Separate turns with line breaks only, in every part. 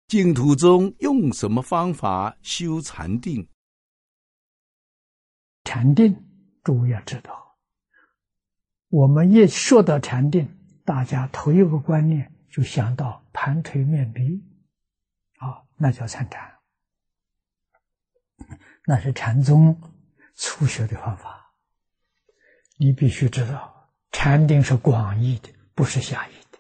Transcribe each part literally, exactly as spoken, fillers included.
净土宗用什么方法修禅定？
禅定，诸位要知道，我们一说到禅定，大家头一个观念就想到盘腿面壁，啊，那叫参禅，那是禅宗初学的方法。你必须知道，禅定是广义的，不是狭义的。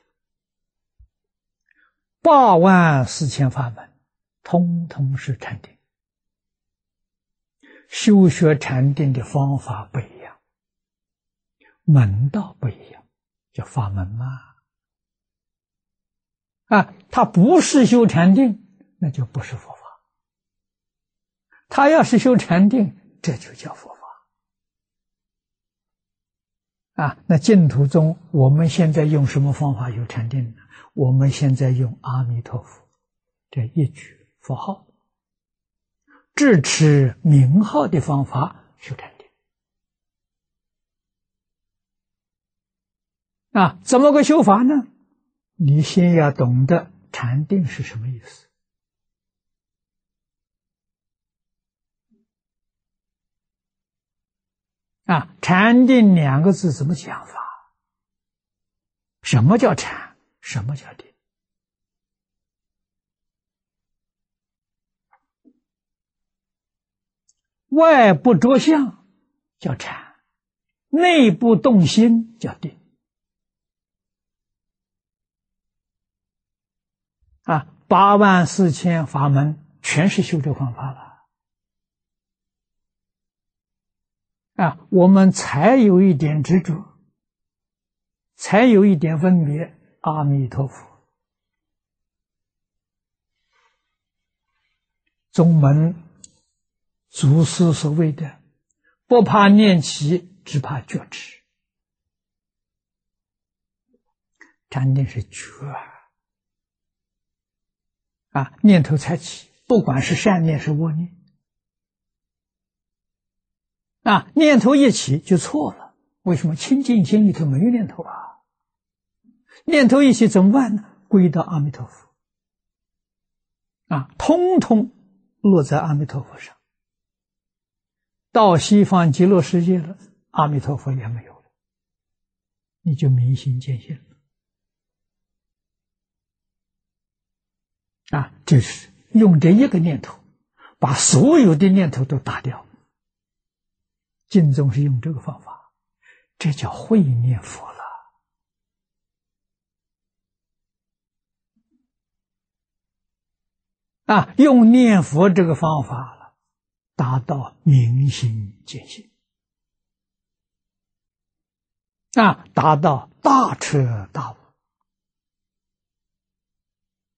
八万四千法门，通通是禅定。修学禅定的方法不一样，门道不一样，叫法门嘛。啊，他不是修禅定，那就不是佛法。他要是修禅定，这就叫佛法。啊，那净土宗我们现在用什么方法修禅定呢？我们现在用阿弥陀佛这一句佛号，智持名号的方法修禅定。啊，怎么个修法呢？你先要懂得禅定是什么意思。啊，禅定两个字怎么讲法？什么叫禅？什么叫定？外不着相叫禅，内不动心叫定。啊，八万四千法门全是修这方法了。啊，我们才有一点执着，才有一点分别。阿弥陀佛，宗门祖师所谓的不怕念起，只怕觉知。禅定是觉啊，念头才起，不管是善念是恶念。啊，念头一起就错了。为什么？清净心里头没有念头啊。念头一起怎么办呢？归到阿弥陀佛。啊，通通落在阿弥陀佛上。到西方极乐世界了，阿弥陀佛也没有了，你就明心见性了。啊，这是用这一个念头，把所有的念头都打掉。净宗是用这个方法，这叫会念佛了。啊，用念佛这个方法了，达到明心见性。啊，达到大彻大悟。